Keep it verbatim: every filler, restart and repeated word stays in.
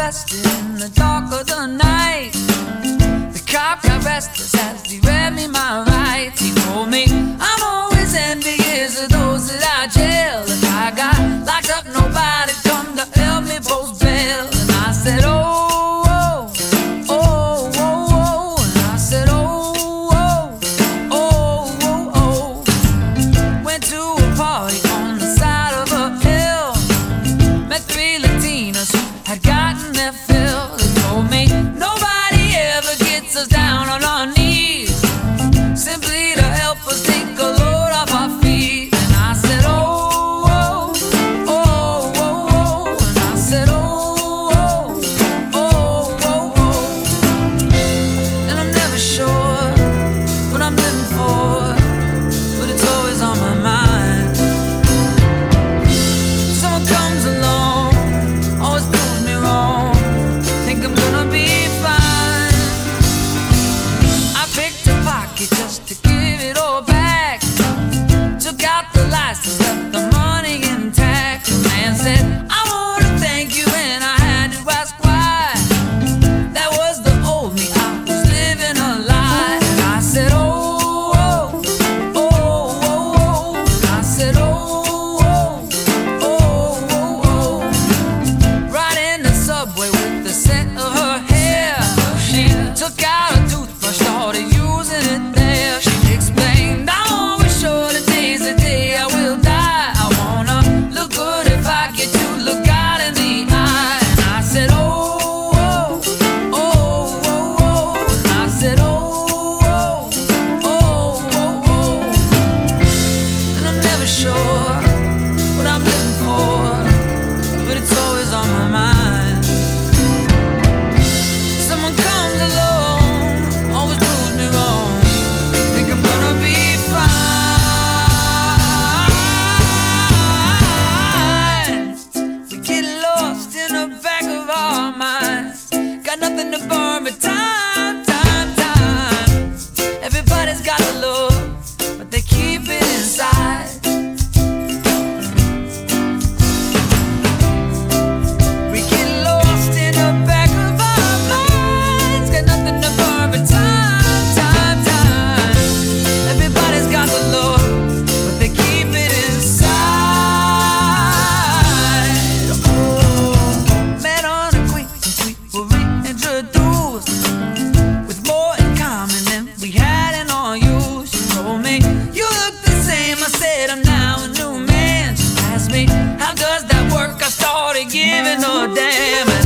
arrested in the dark of the night. The cop got restless as he read me my rights. He told me I'm always envious of those that I jail. If I got locked up, nobody come to help me post bail. And I said, oh, oh, oh, oh, oh. And I said, oh, oh, oh, oh, oh. Went to a party on the side of a hill. Met three Latinas who had gotten their fill. They told me nobody ever gets us down on our knees, simply to help us take a load off our feet. And I said, oh, oh, oh, oh, oh. And I said, oh, oh, oh, oh, oh. And I'm never sure what I'm living for, but it's always on my mind. Someone comes along, always proves me wrong, think I'm gonna be fine. I picked a pocket just to give it all back, took out the license, left the money intact. The man said, I wanna thank you, and I had to ask why. That was the old me, I was living a lie. And I said, oh, oh, oh, oh, oh. And I said, oh, oh, oh, oh, oh. Riding the subway with the scent of her hair, she took out a toothbrush, started using it there. She explained, I'm always sure today's the day I will die. I wanna look good if I get to look God in the eye. And I said, oh, oh, oh, oh, oh. And I said, oh, oh, oh, oh, oh. And I'm never sure what I'm living for, but it's always on my mind. Someone comes along, always proves me wrong, think I'm gonna be fine. We get lost in the back of our minds, got nothing to burn but time, time, time. Everybody's got the love, but they keep it inside. We get lost in the back of our minds, got nothing to burn but time, time, time. Everybody's got the love, but they keep it inside. Oh, met on a acquaintance, we were reintroduced with more in common than we had in our youth. She told me, you look the same. I said, I'm now a new man. She asked me, how does that work? I started giving her a damn.